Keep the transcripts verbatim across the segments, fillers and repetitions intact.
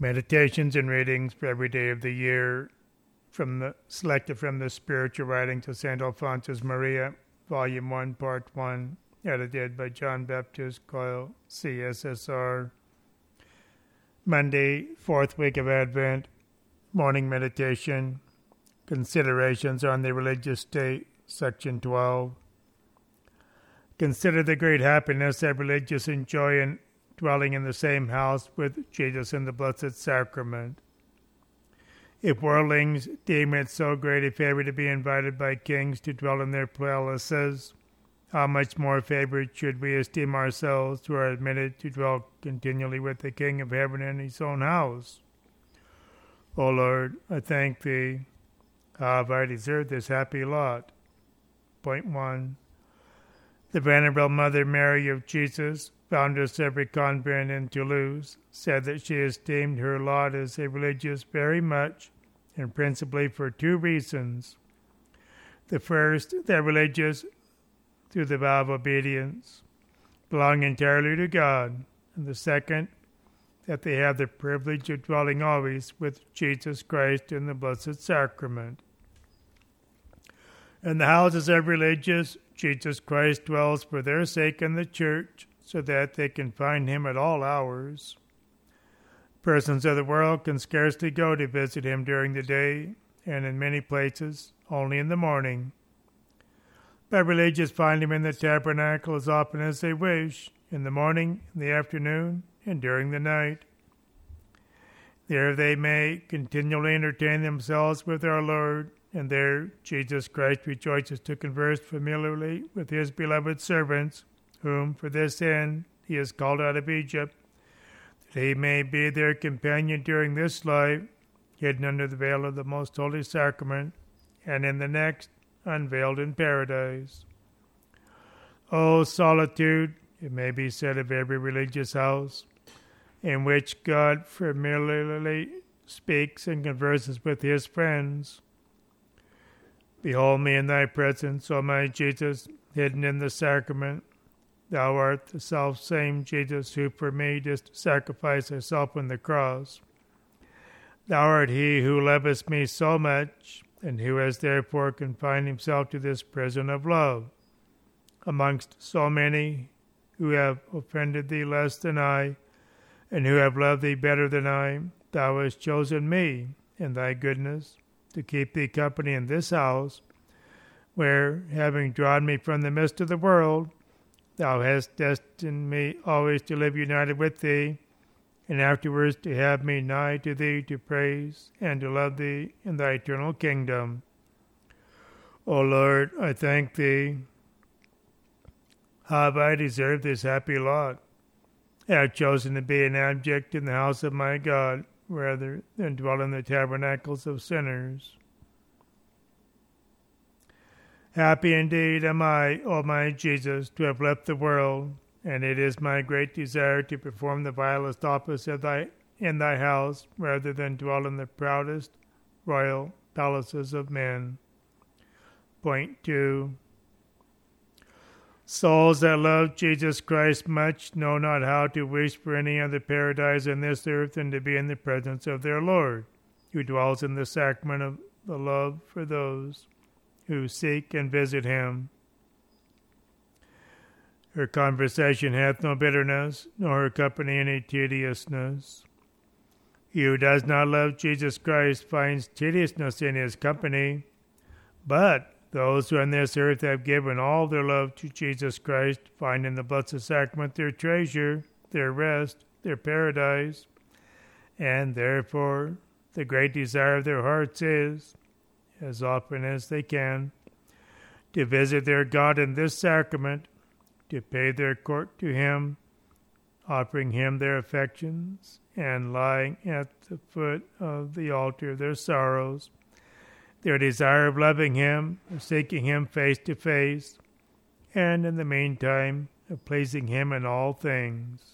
Meditations and readings for every day of the year from the selected from the Spiritual Writings of Saint Alphonsus Maria, Volume one, Part one, edited by John Baptist Coyle, C S S R. Monday, fourth week of Advent, morning meditation, considerations on the religious state, Section twelve. Consider the great happiness that religious enjoy in dwelling in the same house with Jesus in the Blessed Sacrament. If worldlings deem it so great a favor to be invited by kings to dwell in their palaces, how much more favored should we esteem ourselves who are admitted to dwell continually with the King of heaven in his own house? O Lord, I thank thee. How have I deserved this happy lot? Point one. The Venerable Mother Mary of Jesus, foundress of every convent in Toulouse, said that she esteemed her lot as a religious very much, and principally for two reasons. The first, that religious, through the vow of obedience, belong entirely to God, and the second, that they have the privilege of dwelling always with Jesus Christ in the Blessed Sacrament. In the houses of religious, Jesus Christ dwells for their sake in the church, so that they can find him at all hours. Persons of the world can scarcely go to visit him during the day, and in many places only in the morning. But religious find him in the tabernacle as often as they wish, in the morning, in the afternoon, and during the night. There they may continually entertain themselves with our Lord, and there Jesus Christ rejoices to converse familiarly with his beloved servants, whom for this end he has called out of Egypt, that he may be their companion during this life, hidden under the veil of the most holy sacrament, and in the next, unveiled in paradise. O solitude, it may be said of every religious house, in which God familiarly speaks and converses with his friends. Behold me in thy presence, O my Jesus, hidden in the sacrament. Thou art the self-same Jesus who for me didst sacrifice thyself on the cross. Thou art he who lovest me so much, and who has therefore confined himself to this prison of love. Amongst so many who have offended thee less than I, and who have loved thee better than I, thou hast chosen me, in thy goodness, to keep thee company in this house, where, having drawn me from the midst of the world, thou hast destined me always to live united with thee, and afterwards to have me nigh to thee to praise and to love thee in thy eternal kingdom. O Lord, I thank thee. How have I deserved this happy lot? I have chosen to be an abject in the house of my God, rather than dwell in the tabernacles of sinners. Happy indeed am I, O my Jesus, to have left the world, and it is my great desire to perform the vilest office of thy, in thy house, rather than dwell in the proudest royal palaces of men. Point two. Souls that love Jesus Christ much know not how to wish for any other paradise on this earth than to be in the presence of their Lord, who dwells in the sacrament of the love for those who seek and visit him. Her conversation hath no bitterness, nor her company any tediousness. He who does not love Jesus Christ finds tediousness in his company, but those who on this earth have given all their love to Jesus Christ find in the Blessed Sacrament their treasure, their rest, their paradise, and therefore the great desire of their hearts is, as often as they can, to visit their God in this sacrament, to pay their court to him, offering him their affections, and lying at the foot of the altar of their sorrows, their desire of loving him, of seeking him face to face, and in the meantime of pleasing him in all things.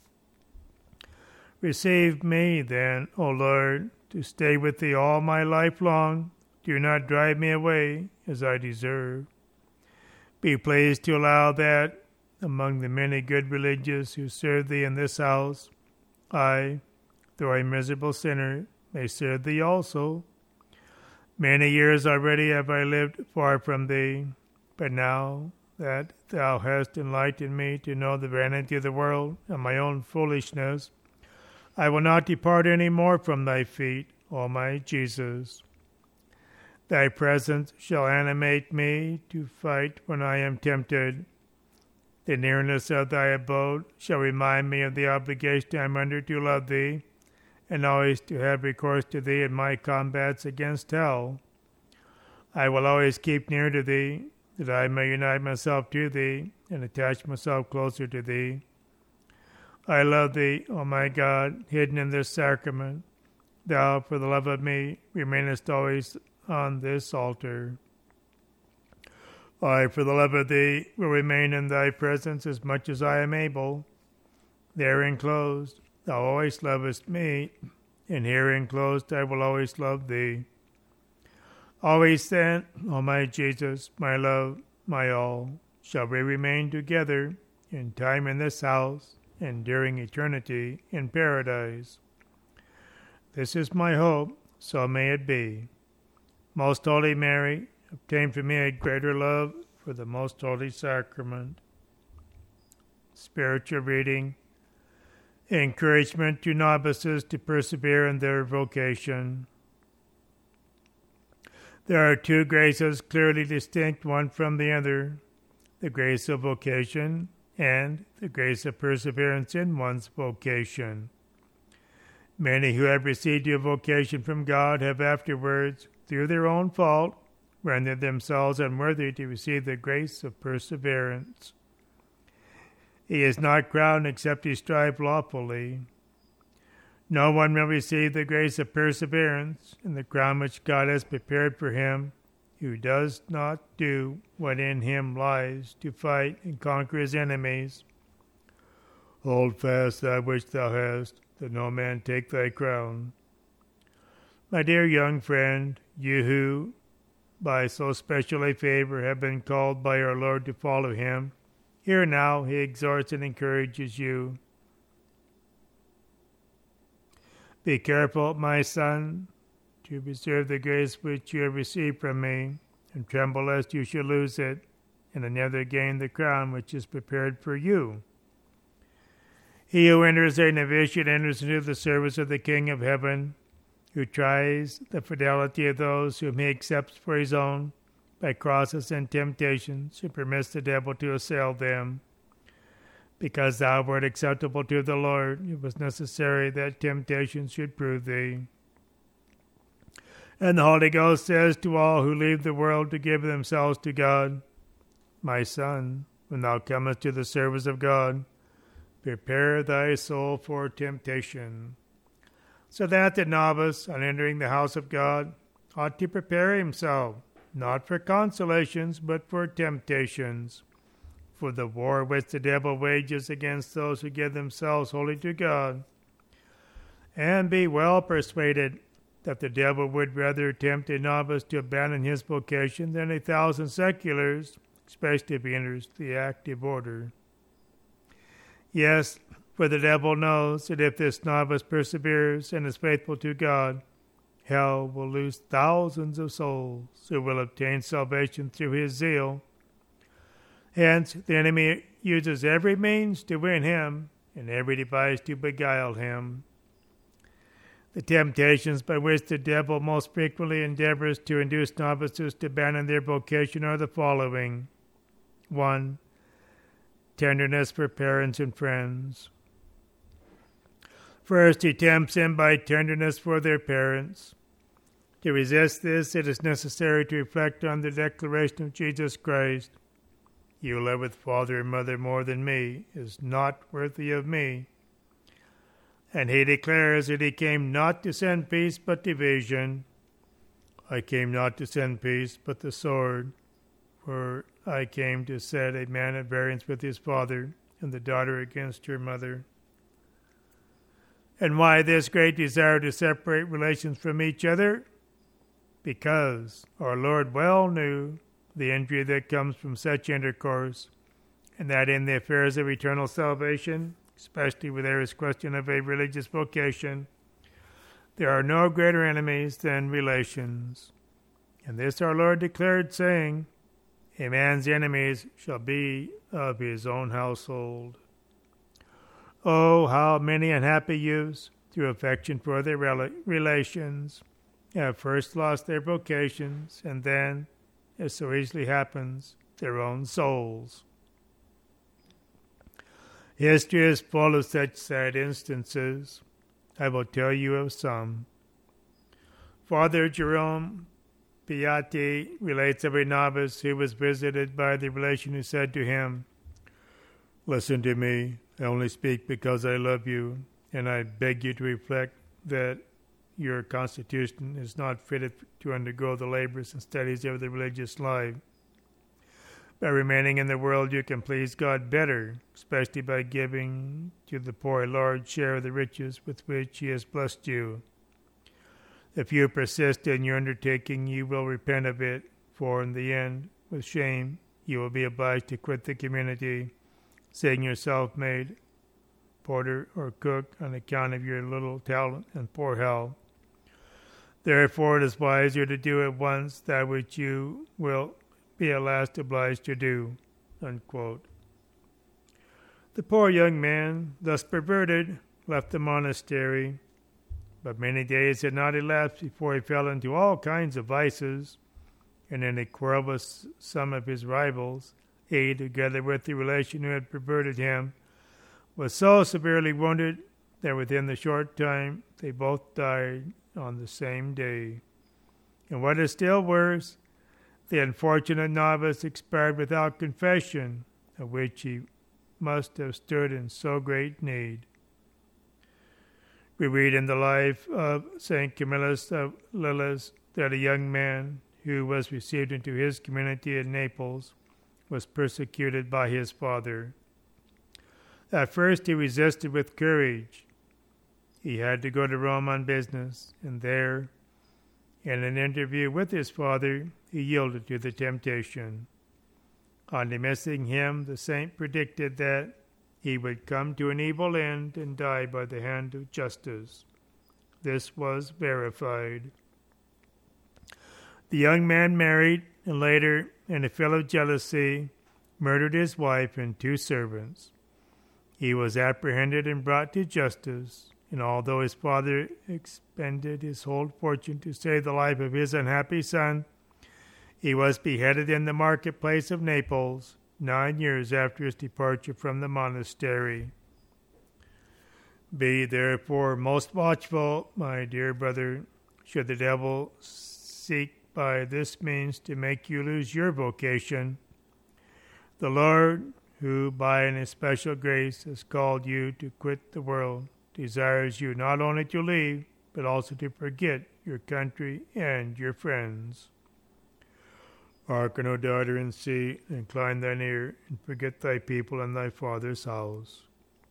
Receive me, then, O Lord, to stay with thee all my life long. Do not drive me away as I deserve. Be pleased to allow that, among the many good religious who serve thee in this house, I, though a miserable sinner, may serve thee also. Many years already have I lived far from thee, but now that thou hast enlightened me to know the vanity of the world and my own foolishness, I will not depart any more from thy feet, O my Jesus. Thy presence shall animate me to fight when I am tempted. The nearness of thy abode shall remind me of the obligation I am under to love thee, and always to have recourse to thee in my combats against hell. I will always keep near to thee, that I may unite myself to thee, and attach myself closer to thee. I love thee, O my God, hidden in this sacrament. Thou, for the love of me, remainest always on this altar. I, for the love of thee, will remain in thy presence as much as I am able. There enclosed, thou always lovest me, and here enclosed I will always love thee. Always then, O my Jesus, my love, my all, shall we remain together in time in this house, and during eternity in paradise. This is my hope, so may it be. Most Holy Mary, obtain for me a greater love for the most holy sacrament. Spiritual reading. Encouragement to novices to persevere in their vocation. There are two graces clearly distinct one from the other, the grace of vocation and the grace of perseverance in one's vocation. Many who have received a vocation from God have afterwards, through their own fault, rendered themselves unworthy to receive the grace of perseverance. He is not crowned except he strive lawfully. No one will receive the grace of perseverance in the crown which God has prepared for him who does not do what in him lies to fight and conquer his enemies. Hold fast that which thou hast, that no man take thy crown. My dear young friend, you who, by so special a favor, have been called by our Lord to follow him, here now he exhorts and encourages you. Be careful, my son, to preserve the grace which you have received from me, and tremble lest you should lose it, and another gain the crown which is prepared for you. He who enters a novitiate enters into the service of the King of heaven, who tries the fidelity of those whom he accepts for his own by crosses and temptations, and permits the devil to assail them. Because thou wert acceptable to the Lord, it was necessary that temptation should prove thee. And the Holy Ghost says to all who leave the world to give themselves to God, My son, when thou comest to the service of God, prepare thy soul for temptation. So that the novice, on entering the house of God, ought to prepare himself, not for consolations, but for temptations, for the war which the devil wages against those who give themselves wholly to God. And be well persuaded that the devil would rather tempt a novice to abandon his vocation than a thousand seculars, especially if he enters the active order. Yes, for the devil knows that if this novice perseveres and is faithful to God, hell will lose thousands of souls who will obtain salvation through his zeal. Hence, the enemy uses every means to win him and every device to beguile him. The temptations by which the devil most frequently endeavors to induce novices to abandon their vocation are the following. One, tenderness for parents and friends. First, he tempts them by tenderness for their parents. To resist this, it is necessary to reflect on the declaration of Jesus Christ, He who loveth father and mother more than me is not worthy of me. And he declares that he came not to send peace but division. I came not to send peace but the sword, for I came to set a man at variance with his father, and the daughter against her mother. And why this great desire to separate relations from each other? Because our Lord well knew the injury that comes from such intercourse, and that in the affairs of eternal salvation, especially where there is question of a religious vocation, There are no greater enemies than relations. And this our Lord declared, saying, A man's enemies shall be of his own household. Oh, how many unhappy youths, through affection for their rel- relations, have first lost their vocations, and then, as so easily happens, their own souls. History is full of such sad instances. I will tell you of some. Father Jerome Piatti relates of a novice who was visited by the relation who said to him, Listen to me, I only speak because I love you, and I beg you to reflect that your constitution is not fitted to undergo the labors and studies of the religious life. By remaining in the world, you can please God better, especially by giving to the poor a large share of the riches with which He has blessed you. If you persist in your undertaking, you will repent of it, for in the end, with shame, you will be obliged to quit the community, seeing yourself made porter or cook on account of your little talent and poor health. Therefore, it is wiser to do at once that which you will be at last obliged to do. Unquote. The poor young man, thus perverted, left the monastery, but many days had not elapsed before he fell into all kinds of vices, and in a quarrel with some of his rivals, he, together with the relation who had perverted him, was so severely wounded that within the short time they both died on the same day. And what is still worse, the unfortunate novice expired without confession, of which he must have stood in so great need. We read in the life of Saint Camillus of Lilis that a young man who was received into his community in Naples was persecuted by his father. At first he resisted with courage. He had to go to Rome on business, and there, in an interview with his father, he yielded to the temptation. On dismissing him, the saint predicted that he would come to an evil end and die by the hand of justice. This was verified. The young man married, and later, in a fit of jealousy, murdered his wife and two servants. He was apprehended and brought to justice, and although his father expended his whole fortune to save the life of his unhappy son, he was beheaded in the marketplace of Naples nine years after his departure from the monastery. Be therefore most watchful, my dear brother, should the devil seek by this means to make you lose your vocation. The Lord, who by an especial grace has called you to quit the world, desires you not only to leave, but also to forget your country and your friends. Hearken, O daughter, and see, incline thine ear, and forget thy people and thy father's house.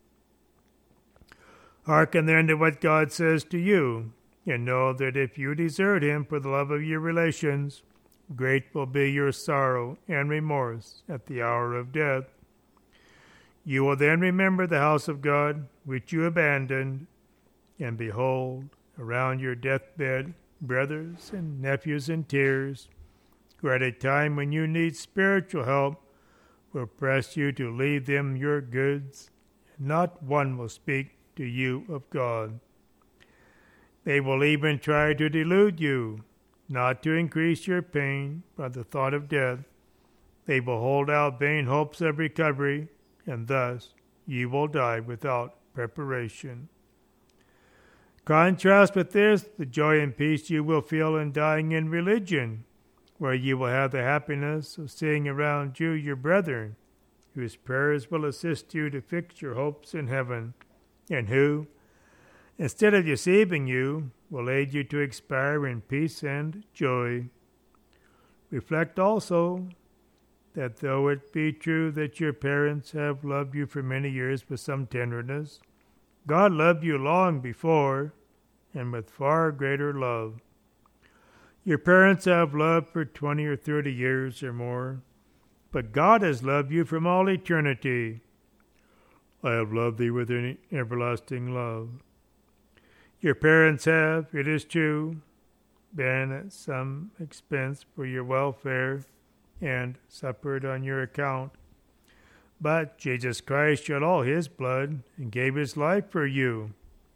Hearken then to what God says to you, and know that if you desert him for the love of your relations, great will be your sorrow and remorse at the hour of death. You will then remember the house of God, which you abandoned, and behold, around your deathbed, brothers and nephews in tears, who at a time when you need spiritual help will press you to leave them your goods, and not one will speak to you of God. They will even try to delude you, not to increase your pain by the thought of death. They will hold out vain hopes of recovery, and thus you will die without preparation. Contrast with this the joy and peace you will feel in dying in religion, where you will have the happiness of seeing around you your brethren, whose prayers will assist you to fix your hopes in heaven, and who, instead of deceiving you, will aid you to expire in peace and joy. Reflect also that though it be true that your parents have loved you for many years with some tenderness, God loved you long before, and with far greater love. Your parents have loved for twenty or thirty years or more, but God has loved you from all eternity. I have loved thee with an everlasting love. Your parents have, it is true, been at some expense for your welfare and suffered on your account. But Jesus Christ shed all his blood and gave his life for you.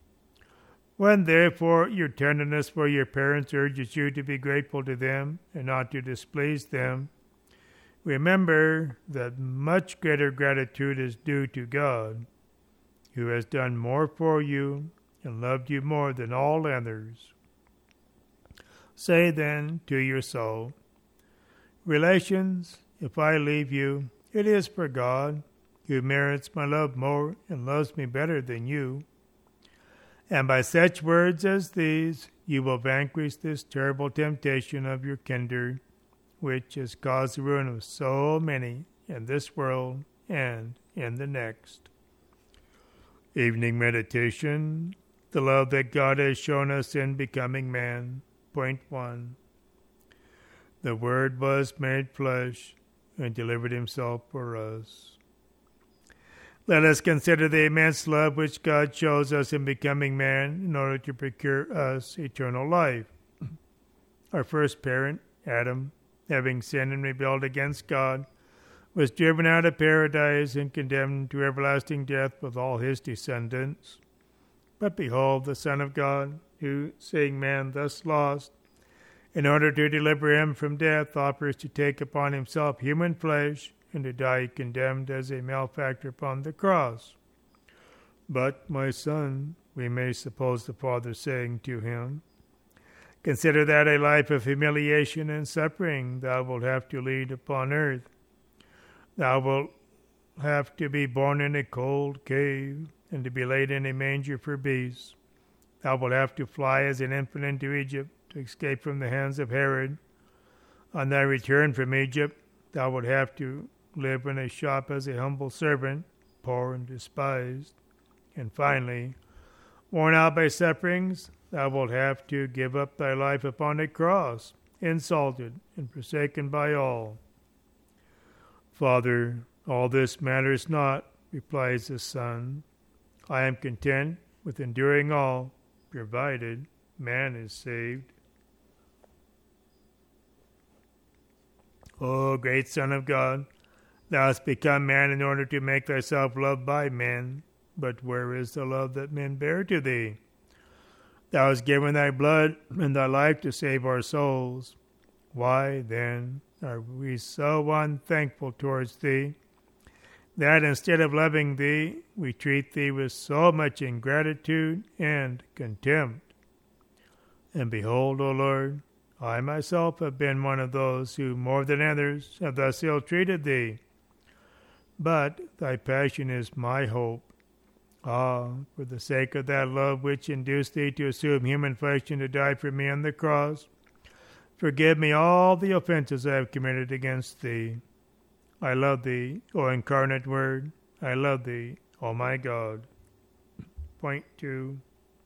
When, therefore, your tenderness for your parents urges you to be grateful to them and not to displease them, remember that much greater gratitude is due to God, who has done more for you and loved you more than all others. Say then to your soul, relations, if I leave you, it is for God, who merits my love more and loves me better than you. And by such words as these, you will vanquish this terrible temptation of your kindred, which has caused the ruin of so many in this world and in the next. Evening meditation, the love that God has shown us in becoming man. Point one. The Word was made flesh and delivered himself for us. Let us consider the immense love which God shows us in becoming man in order to procure us eternal life. Our first parent, Adam, having sinned and rebelled against God, was driven out of paradise and condemned to everlasting death with all his descendants. But behold, the Son of God, who, seeing man thus lost, in order to deliver him from death, offers to take upon himself human flesh and to die condemned as a malefactor upon the cross. But, my son, we may suppose the Father saying to him, consider that a life of humiliation and suffering thou wilt have to lead upon earth. Thou wilt have to be born in a cold cave and to be laid in a manger for beasts. Thou wilt have to fly as an infant into Egypt to escape from the hands of Herod. On thy return from Egypt, thou wilt have to live in a shop as a humble servant, poor and despised. And finally, worn out by sufferings, thou wilt have to give up thy life upon a cross, insulted and forsaken by all. Father, all this matters not, replies the Son. I am content with enduring all, provided man is saved. O great Son of God, thou hast become man in order to make thyself loved by men, but where is the love that men bear to thee? Thou hast given thy blood and thy life to save our souls. Why, then, are we so unthankful towards thee, that instead of loving thee, we treat thee with so much ingratitude and contempt? And behold, O Lord, I myself have been one of those who, more than others, have thus ill-treated thee. But thy passion is my hope. Ah, for the sake of that love which induced thee to assume human flesh and to die for me on the cross, forgive me all the offenses I have committed against thee. I love thee, O incarnate Word. I love thee, O my God. Point two.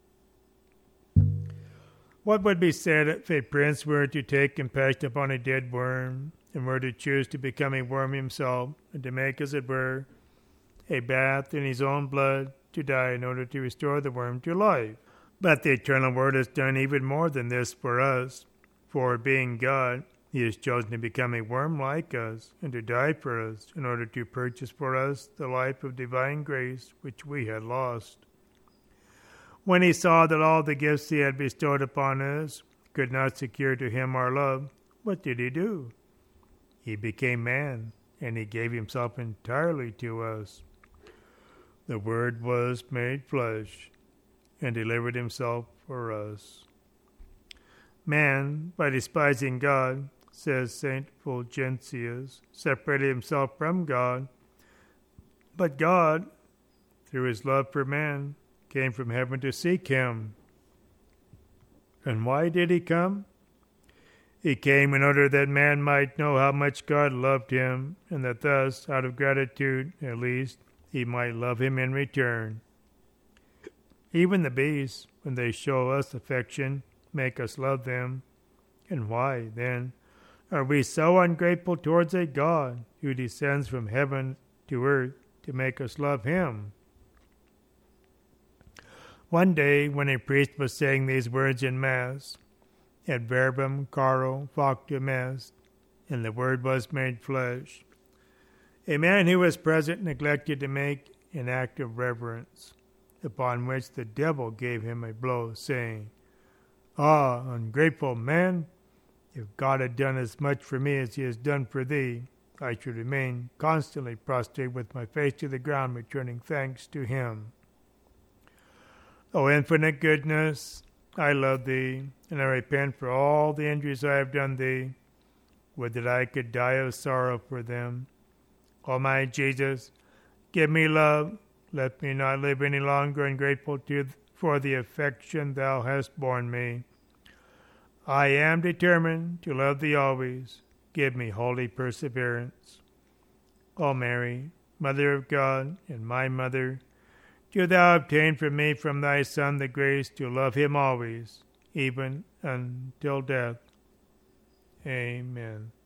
What would be said if a prince were to take compassion upon a dead worm, and were to choose to become a worm himself, and to make, as it were, a bath in his own blood, to die in order to restore the worm to life? But the Eternal Word has done even more than this for us. For, being God, he has chosen to become a worm like us, and to die for us, in order to purchase for us the life of divine grace which we had lost. When he saw that all the gifts he had bestowed upon us could not secure to him our love, what did he do? He became man, and he gave himself entirely to us. The Word was made flesh, and delivered himself for us. Man, by despising God, says Saint Fulgentius, separated himself from God. But God, through his love for man, came from heaven to seek him. And why did he come? He came in order that man might know how much God loved him, and that thus, out of gratitude at least, he might love him in return. Even the beasts, when they show us affection, make us love them. And why, then, are we so ungrateful towards a God who descends from heaven to earth to make us love him? One day, when a priest was saying these words in Mass, et verbum caro factum est, and the Word was made flesh, a man who was present neglected to make an act of reverence, upon which the devil gave him a blow, saying, Ah, ungrateful man! If God had done as much for me as he has done for thee, I should remain constantly prostrate with my face to the ground, returning thanks to him. O infinite goodness, I love thee, and I repent for all the injuries I have done thee. Would that I could die of sorrow for them. O my Jesus, give me love. Let me not live any longer ungrateful to th- for the affection thou hast borne me. I am determined to love thee always. Give me holy perseverance. O Mary, Mother of God, and my Mother, do thou obtain for me from thy Son the grace to love him always, even until death. Amen.